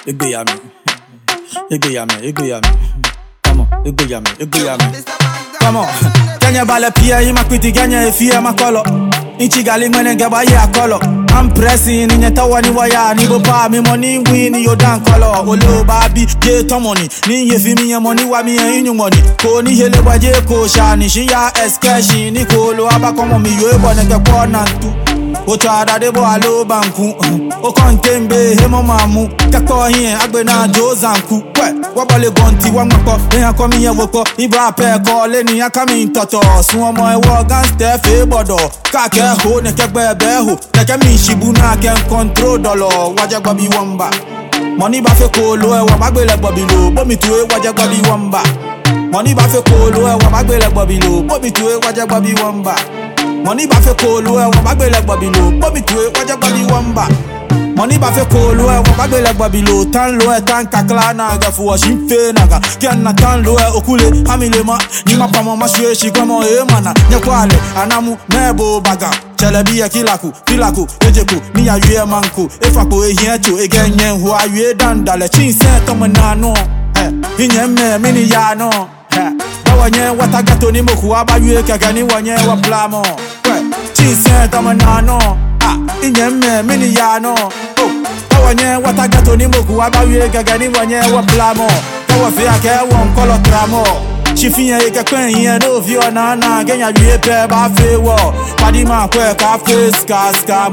Egbeyame, Egbeyame. Come on, Egbeyame. Come on, Kenya bale pia ima kwiti Kenya efia makolo. Inchi gali mwene geba ya kolo. I'm pressing in yetawa ni waya ni bopa mi money win yo dan kolo. Olo babi je to money ni yefi mi money wa mi inu money. Ko ni hele baje ko shani shi ya eskeshi ni ko lo abakomo mi yo ebo ne ke ko nantu. O tada de bo alo banku o kontembe he mo mamu kako yin agbe na jozanku wa bole gonti wa moko eyan ko mi yen woko ibra pe ko le ni aka mi toto sun omo ewo gangster fe bodo ka ke ho ne ke gbe be ho ke mi shibu na ke control dolo waje gba bi wamba money ba fe ko lo e wa magbele gbo bi lo bo mi tu e waje gba bi wamba money ba fe ko lo e wa magbele gbo bi lo bo mi tu e waje gba bi wamba money ba fe ko lo e won ba gbe le gbo bi lo bo mi tu e waje gbo bi wamba money ba fe ko lo e won ba gbe le gbo bi lo tan lo e tan kakla na ga fu o shin fe na ga ken na tan lo e okule amile ma ni ma pa mo ma shwe shi gbo mo e mana nye kwale anamu mebo baga chelebi e kilaku ejeku ni ya yue manku e fa ko e hien to e genye hu aye dandale chin se to mo na no hinye me mini ya no wanye watagato ni moku abayue kagani wanye wa plamo chinsen tamanano inyemme mini yano wanye watagato ni moku abayue kagani wanye wa plamo kawa fe ake won kolo tramo chifinya ye kekwen yen no vi onana genya wie pe ba fe wo padi ma kwe ka face ska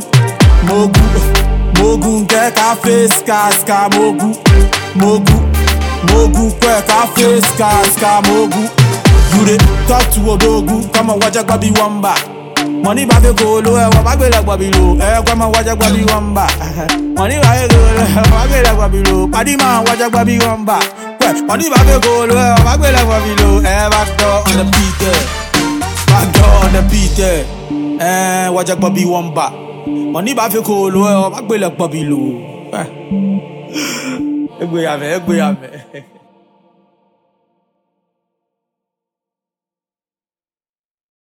mogu nke ka face ska mogu kwe ka face ska mogu you dey talk to odogu come on waja gbabi wamba money ba fe ko lo e wa ba gbe la gbabi lo come on waja gbabi wamba money ba fe ko lo e wa ba gbe la gbabi lo padi ma waja gbabi wamba kwe money ba fe ko lo e wa ba gbe la gbabi lo back door on the beat waja gbabi wamba money ba fe ko lo e wa ba gbe la gbabi lo Egbeyame.